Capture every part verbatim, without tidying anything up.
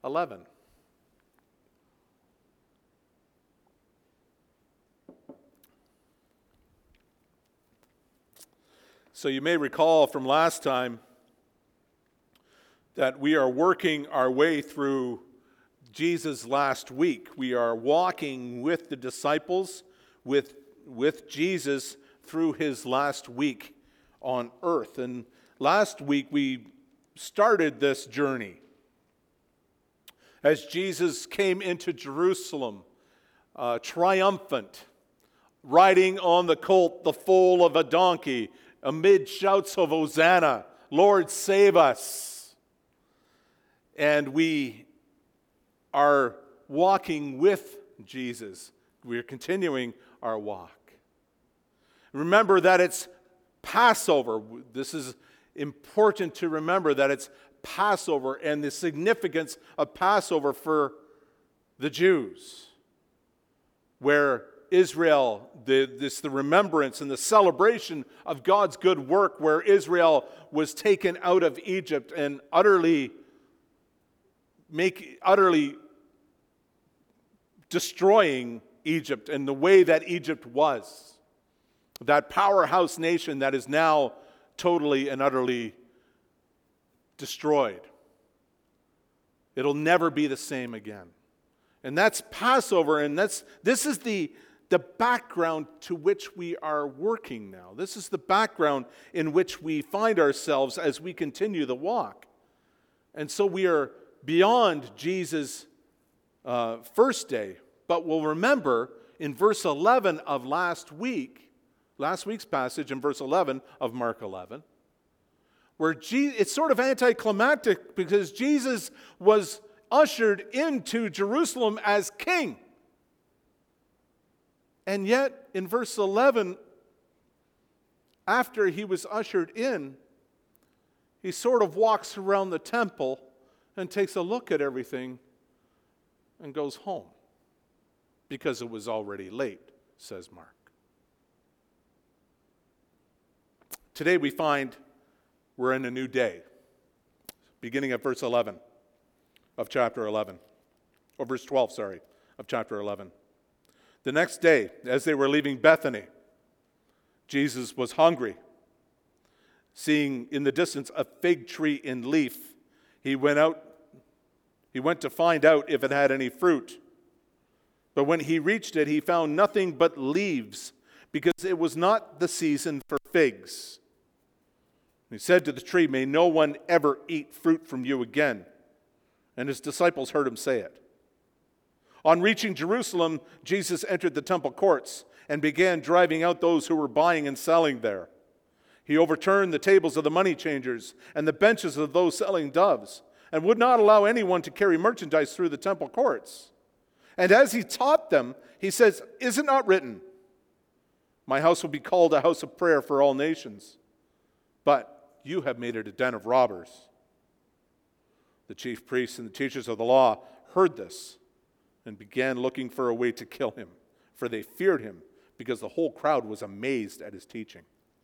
eleven. So you may recall from last time that we are working our way through Jesus' last week. We are walking with the disciples, with, with Jesus through his last week on earth. And last week we started this journey as Jesus came into Jerusalem uh, triumphant, riding on the colt, the foal of a donkey, amid shouts of Hosanna, Lord, save us. And we are walking with Jesus. We are continuing our walk. Remember that it's Passover. This is important to remember that it's Passover and the significance of Passover for the Jews, where Israel, the, this the remembrance and the celebration of God's good work, where Israel was taken out of Egypt and utterly make utterly destroying Egypt and the way that Egypt was. That powerhouse nation that is now totally and utterly destroyed. It'll never be the same again. And that's Passover, and that's this is the, the background to which we are working now. This is the background in which we find ourselves as we continue the walk. And so we are beyond Jesus' uh, first day, but we'll remember in verse eleven of last week, last week's passage in verse eleven of Mark eleven, where Je- it's sort of anticlimactic because Jesus was ushered into Jerusalem as king. And yet, in verse eleven, after he was ushered in, he sort of walks around the temple and takes a look at everything and goes home because it was already late, says Mark. Today we find we're in a new day, beginning at verse eleven of chapter eleven, or verse twelve, sorry, of chapter eleven. The next day, as they were leaving Bethany, Jesus was hungry. Seeing in the distance a fig tree in leaf, he went out, he went to find out if it had any fruit. But when he reached it, he found nothing but leaves, because it was not the season for figs. He said to the tree, "May no one ever eat fruit from you again." And his disciples heard him say it. On reaching Jerusalem, Jesus entered the temple courts and began driving out those who were buying and selling there. He overturned the tables of the money changers and the benches of those selling doves, and would not allow anyone to carry merchandise through the temple courts. And as he taught them, he says, "Is it not written, 'My house will be called a house of prayer for all nations'? But you have made it a den of robbers." The chief priests and the teachers of the law heard this and began looking for a way to kill him, for they feared him, because the whole crowd was amazed at his teaching.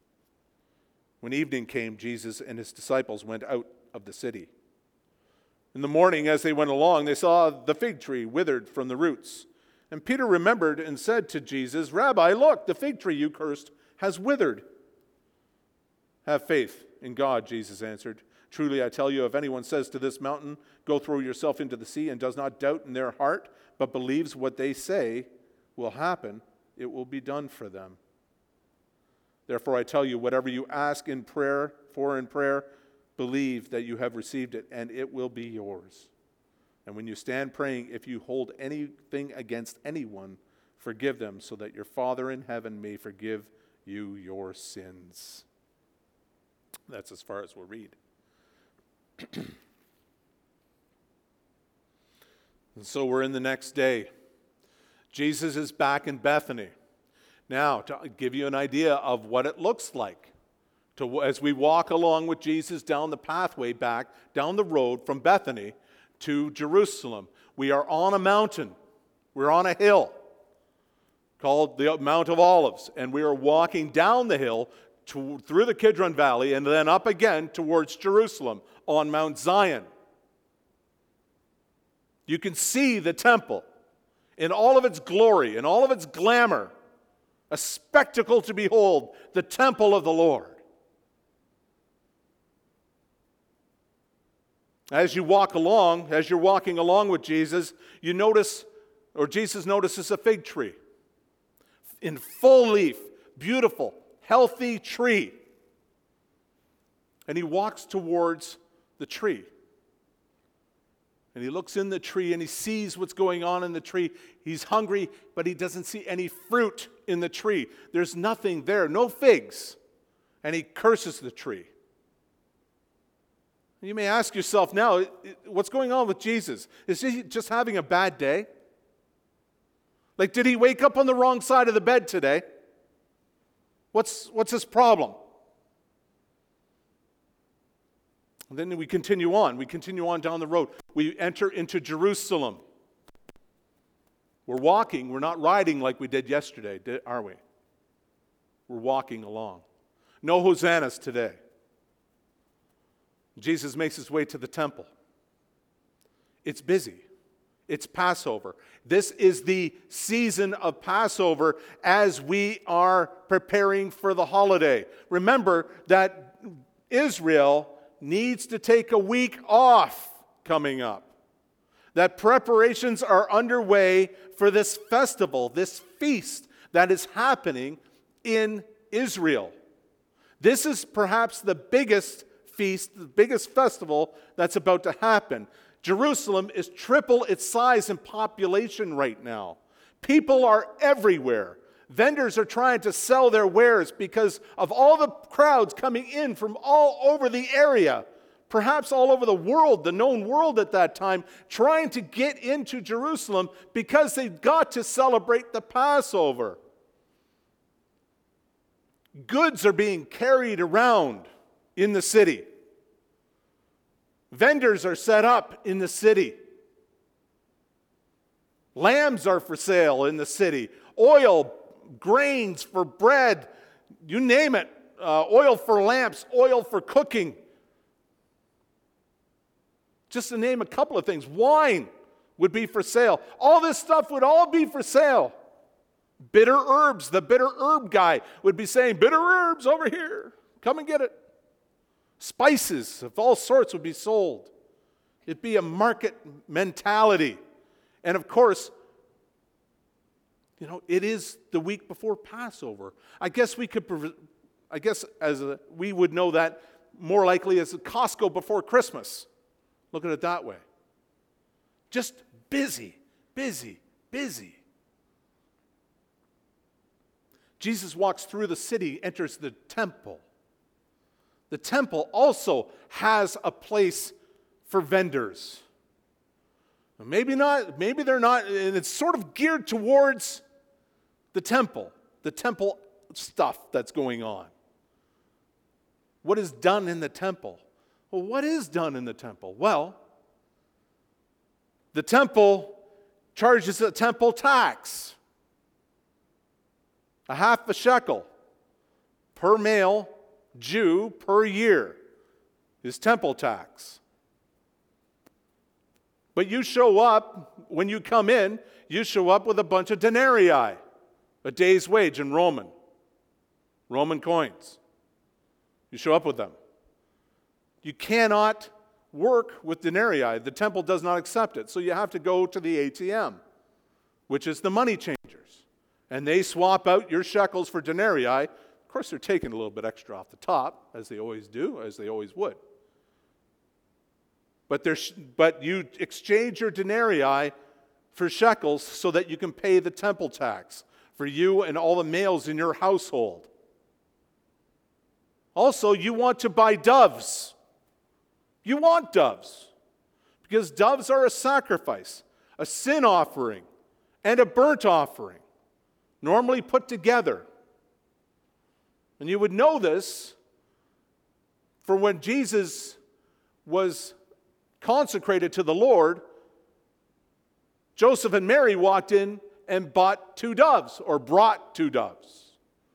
When evening came, Jesus and his disciples went out of the city. In the morning, as they went along, they saw the fig tree withered from the roots. And Peter remembered and said to Jesus, "Rabbi, look, the fig tree you cursed has withered." "Have faith in God," Jesus answered. "Truly I tell you, if anyone says to this mountain, 'Go throw yourself into the sea,' and does not doubt in their heart, but believes what they say will happen, it will be done for them. Therefore I tell you, whatever you ask in prayer, for in prayer, believe that you have received it, and it will be yours. And when you stand praying, if you hold anything against anyone, forgive them, so that your Father in heaven may forgive you your sins." That's as far as we'll read. And so we're in the next day. Jesus is back in Bethany. Now, to give you an idea of what it looks like, to, as we walk along with Jesus down the pathway back, down the road from Bethany to Jerusalem, we are on a mountain. We're on a hill called the Mount of Olives, and we are walking down the hill to, through the Kidron Valley and then up again towards Jerusalem on Mount Zion. You can see the temple in all of its glory, in all of its glamour, a spectacle to behold, the temple of the Lord. As you walk along, as you're walking along with Jesus, you notice, or Jesus notices a fig tree in full leaf, beautiful, healthy tree. And he walks towards the tree. And he looks in the tree and he sees what's going on in the tree. He's hungry, but he doesn't see any fruit in the tree. There's nothing there, no figs. And he curses the tree. You may ask yourself now, what's going on with Jesus? Is he just having a bad day? Like, did he wake up on the wrong side of the bed today? What's, what's his problem? And then we continue on. We continue on down the road. We enter into Jerusalem. We're walking. We're not riding like we did yesterday, are we? We're walking along. No hosannas today. Jesus makes his way to the temple. It's busy. It's Passover. This is the season of Passover as we are preparing for the holiday. Remember that Israel needs to take a week off coming up. That preparations are underway for this festival, this feast that is happening in Israel. This is perhaps the biggest feast, the biggest festival that's about to happen. Jerusalem is triple its size and population right now. People are everywhere. Vendors are trying to sell their wares because of all the crowds coming in from all over the area, perhaps all over the world, the known world at that time, trying to get into Jerusalem because they've got to celebrate the Passover. Goods are being carried around in the city. Vendors are set up in the city. Lambs are for sale in the city. Oil, grains for bread, you name it. Uh, oil for lamps, oil for cooking. Just to name a couple of things. Wine would be for sale. All this stuff would all be for sale. Bitter herbs, the bitter herb guy would be saying, bitter herbs over here, come and get it. Spices of all sorts would be sold. It'd be a market mentality. And of course, you know, it is the week before Passover. I guess we could, I guess as a, we would know that more likely as a Costco before Christmas. Look at it that way. Just busy, busy, busy. Jesus walks through the city, enters the temple. The temple also has a place for vendors. Maybe not, maybe they're not, and it's sort of geared towards the temple, the temple stuff that's going on. What is done in the temple? Well, what is done in the temple? Well, the temple charges a temple tax. A half a shekel per male Jew per year is temple tax. But you show up, when you come in, you show up with a bunch of denarii, a day's wage in Roman, Roman coins. You show up with them. You cannot work with denarii. The temple does not accept it. So you have to go to the A T M, which is the money changers. And they swap out your shekels for denarii. Of course, they're taking a little bit extra off the top, as they always do, as they always would. But, but you exchange your denarii for shekels so that you can pay the temple tax for you and all the males in your household. Also, you want to buy doves. You want doves because doves are a sacrifice, a sin offering, and a burnt offering, normally put together. And you would know this for when Jesus was consecrated to the Lord, Joseph and Mary walked in and bought two doves, or brought two doves,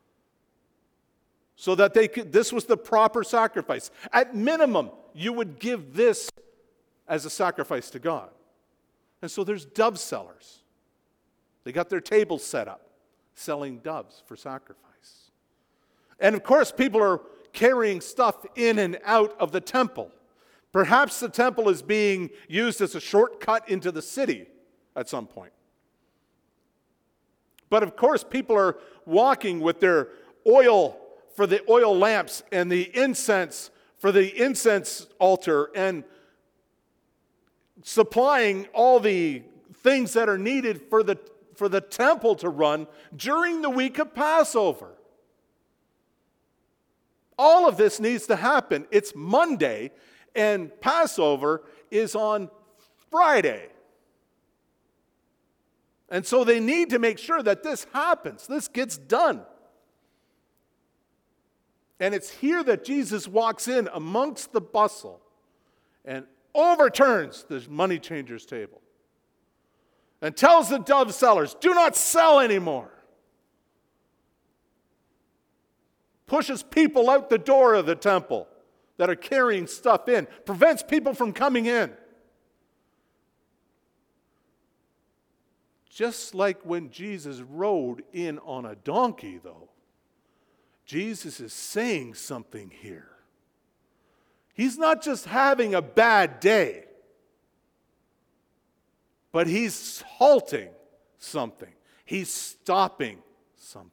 so that they could, this was the proper sacrifice. At minimum, you would give this as a sacrifice to God. And so there's dove sellers. They got their tables set up, selling doves for sacrifice. And of course, people are carrying stuff in and out of the temple. Perhaps the temple is being used as a shortcut into the city at some point. But of course, people are walking with their oil for the oil lamps and the incense for the incense altar and supplying all the things that are needed for the, for the temple to run during the week of Passover. All of this needs to happen. It's Monday, and Passover is on Friday. And so they need to make sure that this happens, this gets done. And it's here that Jesus walks in amongst the bustle and overturns the money changer's table and tells the dove sellers, do not sell anymore. Pushes people out the door of the temple that are carrying stuff in, prevents people from coming in. Just like when Jesus rode in on a donkey, though, Jesus is saying something here. He's not just having a bad day, but he's halting something. He's stopping something.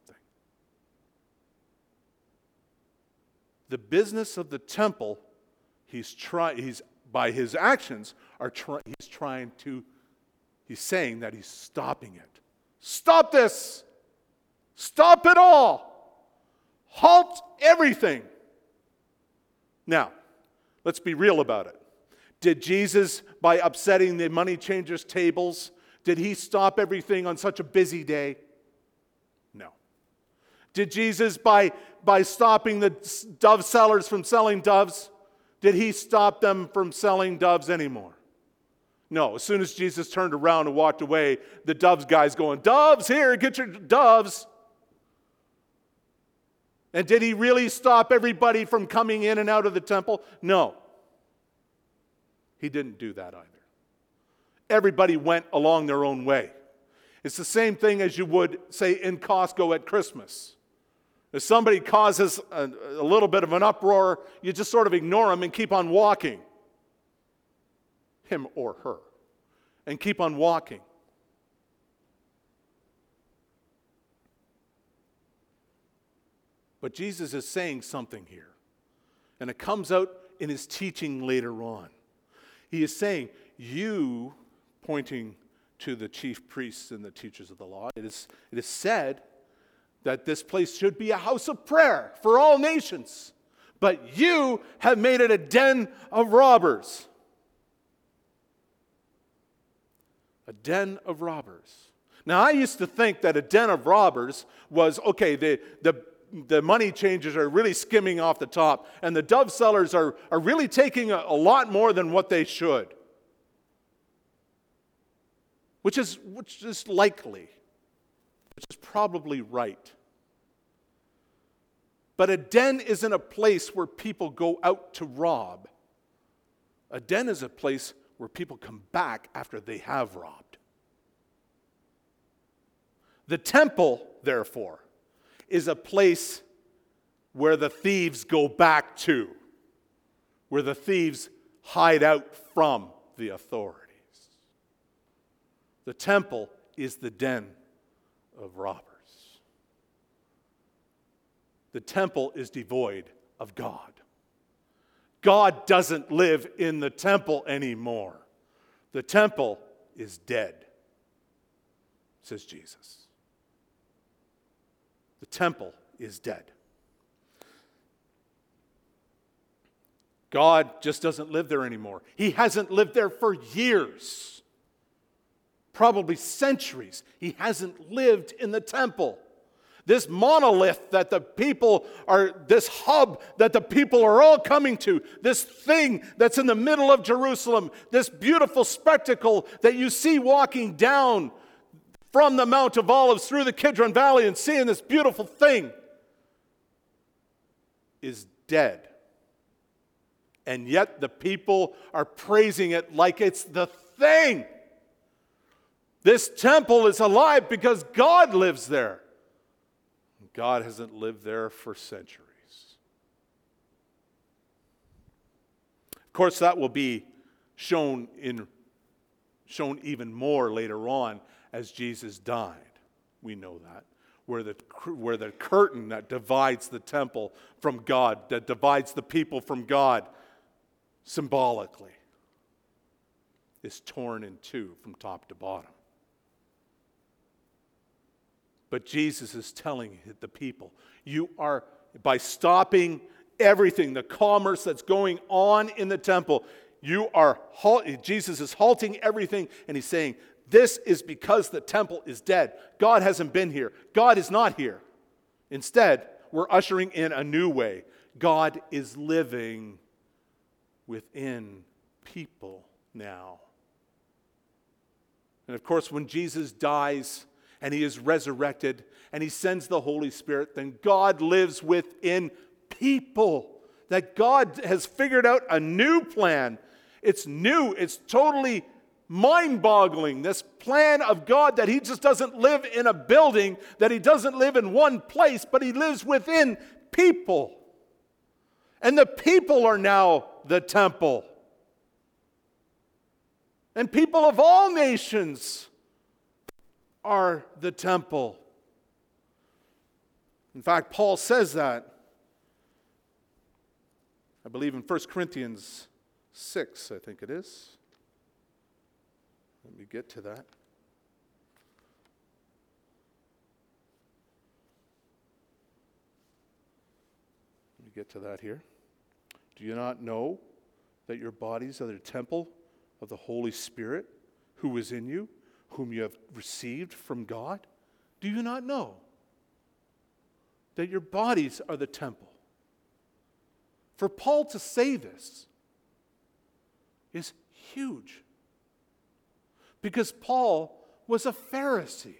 The business of the temple, he's trying. He's by his actions are trying. He's trying to. He's saying that he's stopping it. Stop this! Stop it all! Halt everything! Now, let's be real about it. Did Jesus, by upsetting the money changers' tables, did he stop everything on such a busy day? No. Did Jesus, by, by stopping the dove sellers from selling doves, did he stop them from selling doves anymore? No. As soon as Jesus turned around and walked away, the doves guys going, doves, here, get your doves. And did he really stop everybody from coming in and out of the temple? No. He didn't do that either. Everybody went along their own way. It's the same thing as you would say in Costco at Christmas. If somebody causes a, a little bit of an uproar, you just sort of ignore them and keep on walking. Him or her. And keep on walking. But Jesus is saying something here. And it comes out in his teaching later on. He is saying, you, pointing to the chief priests and the teachers of the law, it is, it is said that this place should be a house of prayer for all nations. But you have made it a den of robbers. A den of robbers. Now, I used to think that a den of robbers was, okay, the, the, the money changers are really skimming off the top, and the dove sellers are, are really taking a, a lot more than what they should. Which is, which is likely. Which is probably right. But a den isn't a place where people go out to rob. A den is a place where people come back after they have robbed. The temple, therefore, is a place where the thieves go back to, where the thieves hide out from the authorities. The temple is the den of robbers. The temple is devoid of God. God doesn't live in the temple anymore. The temple is dead, says Jesus. The temple is dead. God just doesn't live there anymore. He hasn't lived there for years, probably centuries. He hasn't lived in the temple. This monolith that the people are, this hub that the people are all coming to, this thing that's in the middle of Jerusalem, this beautiful spectacle that you see walking down from the Mount of Olives through the Kidron Valley and seeing this beautiful thing is dead. And yet the people are praising it like it's the thing. This temple is alive because God lives there. God hasn't lived there for centuries. Of course, that will be shown in shown even more later on as Jesus died. We know that. Where the, where the curtain that divides the temple from God, that divides the people from God symbolically, is torn in two from top to bottom. But Jesus is telling the people, you are, by stopping everything, the commerce that's going on in the temple, you are, Jesus is halting everything, and he's saying, this is because the temple is dead. God hasn't been here. God is not here. Instead, we're ushering in a new way. God is living within people now. And of course, when Jesus dies and he is resurrected and he sends the Holy Spirit, then God lives within people. That God has figured out a new plan. It's new. It's totally mind-boggling, this plan of God that he just doesn't live in a building, that he doesn't live in one place, but he lives within people. And the people are now the temple. And people of all nations are the temple. In fact, Paul says that, I believe in First Corinthians six, I think it is. Let me get to that. Let me get to that here. Do you not know that your bodies are the temple of the Holy Spirit who is in you, whom you have received from God? Do you not know that your bodies are the temple? For Paul to say this is huge. Because Paul was a Pharisee.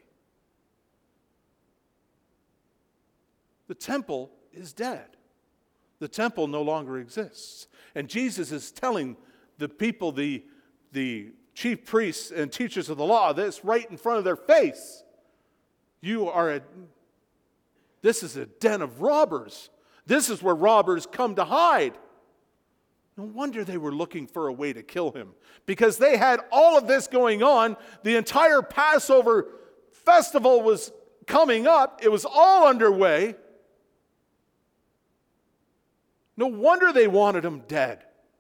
The temple is dead. The temple no longer exists. And Jesus is telling the people, the, the chief priests and teachers of the law, this right in front of their face. You are a, this is a den of robbers. This is where robbers come to hide. No wonder they were looking for a way to kill him, because they had all of this going on. The entire Passover festival was coming up. It was all underway. No wonder they wanted him dead.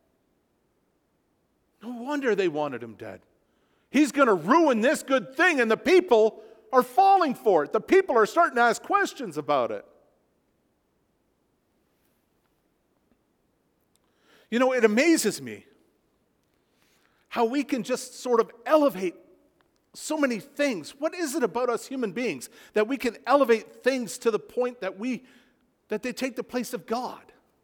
No wonder they wanted him dead. He's going to ruin this good thing, and the people are falling for it. The people are starting to ask questions about it. You know, it amazes me how we can just sort of elevate so many things. What is it about us human beings that we can elevate things to the point that we that they take the place of God?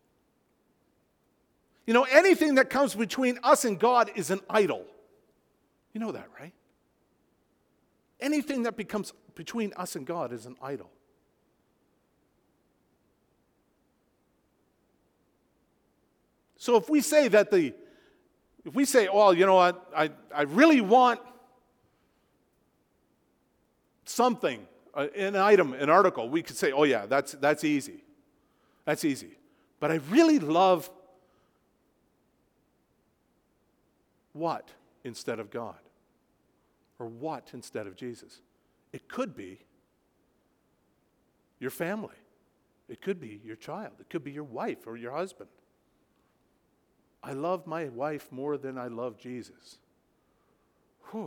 You know, anything that comes between us and God is an idol. You know that, right? Anything that becomes between us and God is an idol. So if we say that the, if we say, well, you know what, I, I really want something, uh, an item, an article, we could say, oh yeah, that's, that's easy. That's easy. But I really love what instead of God? Or what instead of Jesus? It could be your family. It could be your child. It could be your wife or your husband. I love my wife more than I love Jesus. Whew.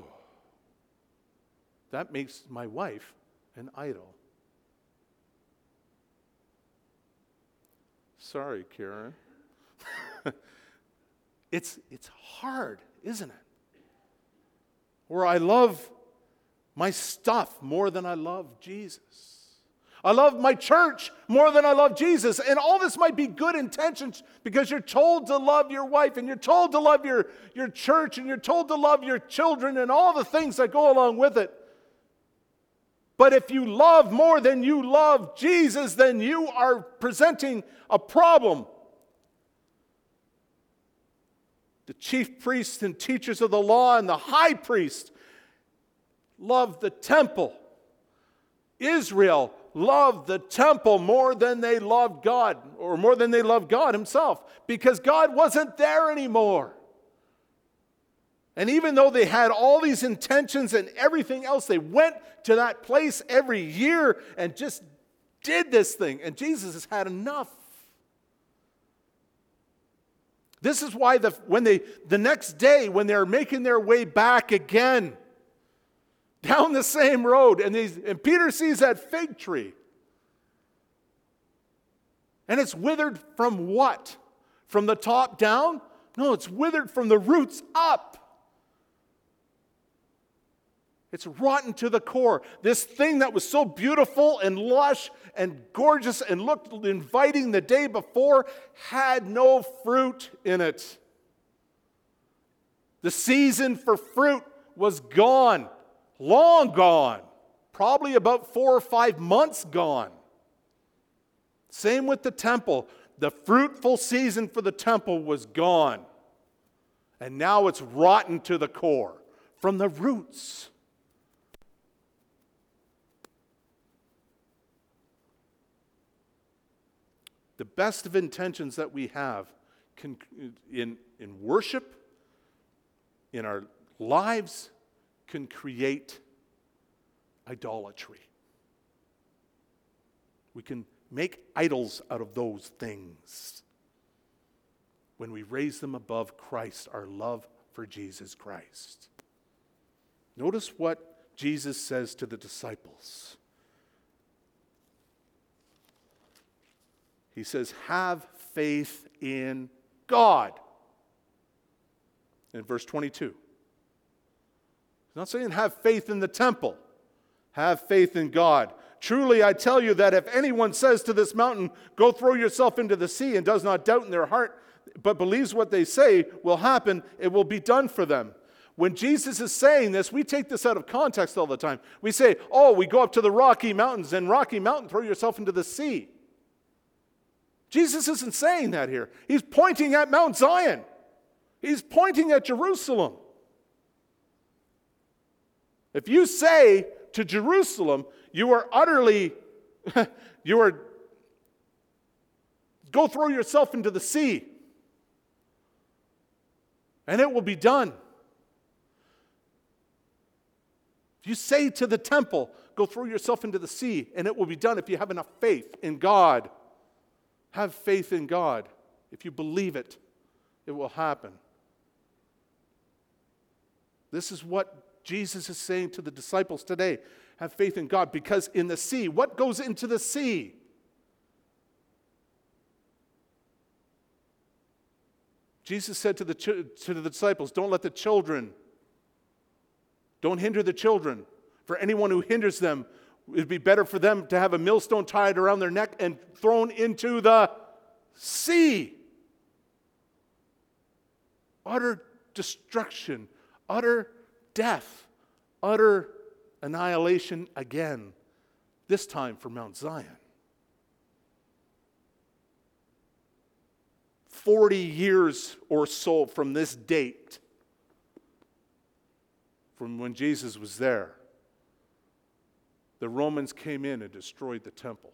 That makes my wife an idol. Sorry, Karen. it's, it's hard, isn't it? Or I love my stuff more than I love Jesus. I love my church more than I love Jesus. And all this might be good intentions because you're told to love your wife and you're told to love your, your church and you're told to love your children and all the things that go along with it. But if you love more than you love Jesus, then you are presenting a problem. The chief priests and teachers of the law and the high priest loved the temple. Israel loved the temple more than they loved God, or more than they loved God himself, because God wasn't there anymore. And even though they had all these intentions and everything else, they went to that place every year and just did this thing. And Jesus has had enough. This is why the, when they, the next day, when they're making their way back again, down the same road, and, these, and Peter sees that fig tree. And it's withered from what? From the top down? No, it's withered from the roots up. It's rotten to the core. This thing that was so beautiful and lush and gorgeous and looked inviting the day before had no fruit in it. The season for fruit was gone, long gone, probably about four or five months gone. Same with the temple. The fruitful season for the temple was gone. And now it's rotten to the core from the roots. The best of intentions that we have can, in, in worship, in our lives, can create idolatry. We can make idols out of those things when we raise them above Christ, our love for Jesus Christ. Notice what Jesus says to the disciples. He says, have faith in God. In verse twenty-two. He's not saying have faith in the temple. Have faith in God. Truly I tell you that if anyone says to this mountain, go throw yourself into the sea, and does not doubt in their heart, but believes what they say will happen, it will be done for them. When Jesus is saying this, we take this out of context all the time. We say, oh, we go up to the Rocky Mountains, and Rocky Mountain, throw yourself into the sea. Jesus isn't saying that here. He's pointing at Mount Zion. He's pointing at Jerusalem. If you say to Jerusalem, you are utterly, you are, go throw yourself into the sea, and it will be done. If you say to the temple, go throw yourself into the sea, and it will be done if you have enough faith in God. Have faith in God. If you believe it, it will happen. This is what Jesus is saying to the disciples today. Have faith in God, because in the sea, what goes into the sea? Jesus said to the, ch- to the disciples, don't let the children, don't hinder the children. For anyone who hinders them, it would be better for them to have a millstone tied around their neck and thrown into the sea. Utter destruction, utter death, utter annihilation again, this time for Mount Zion. Forty years or so from this date, from when Jesus was there, the Romans came in and destroyed the temple.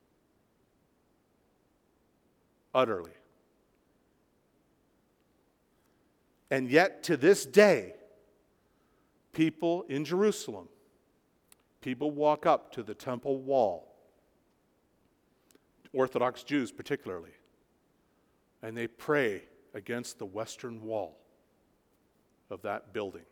Utterly. And yet, to this day, people in Jerusalem, people walk up to the temple wall, Orthodox Jews particularly, and they pray against the western wall of that building.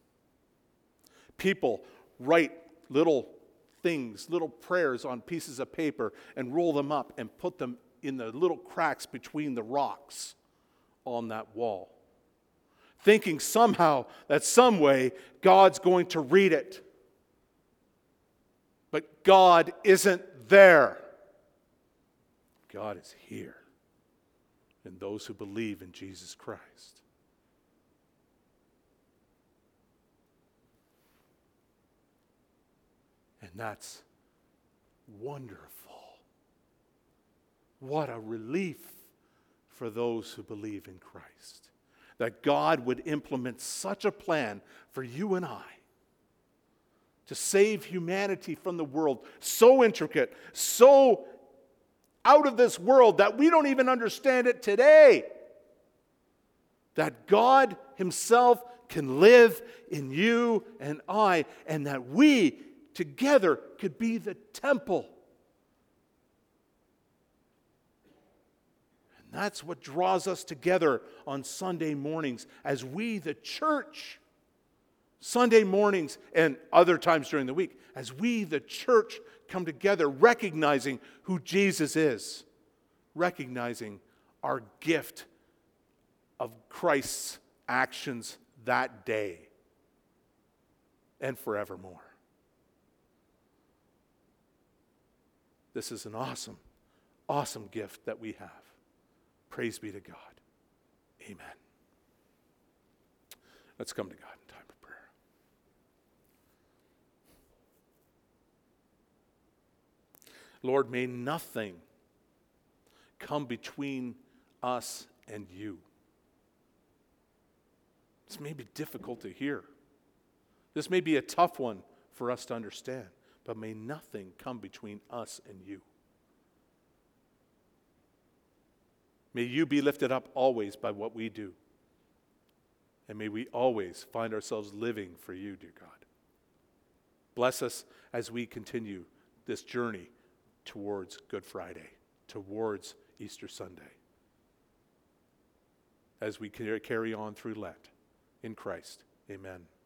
People write little things, little prayers on pieces of paper and roll them up and put them in the little cracks between the rocks on that wall, thinking somehow that some way God's going to read it. But God isn't there. God is here in those who believe in Jesus Christ. And that's wonderful. What a relief for those who believe in Christ. That God would implement such a plan for you and I. to save humanity from the world. So intricate, so out of this world that we don't even understand it today. That God himself can live in you and I, and that we together could be the temple. And that's what draws us together on Sunday mornings as we, the church, Sunday mornings and other times during the week, as we, the church, come together recognizing who Jesus is, recognizing our gift of Christ's actions that day and forevermore. This is an awesome, awesome gift that we have. Praise be to God. Amen. Let's come to God in time of prayer. Lord, may nothing come between us and you. This may be difficult to hear. This may be a tough one for us to understand, but may nothing come between us and you. May you be lifted up always by what we do. And may we always find ourselves living for you, dear God. Bless us as we continue this journey towards Good Friday, towards Easter Sunday, as we carry on through Lent. In Christ, amen.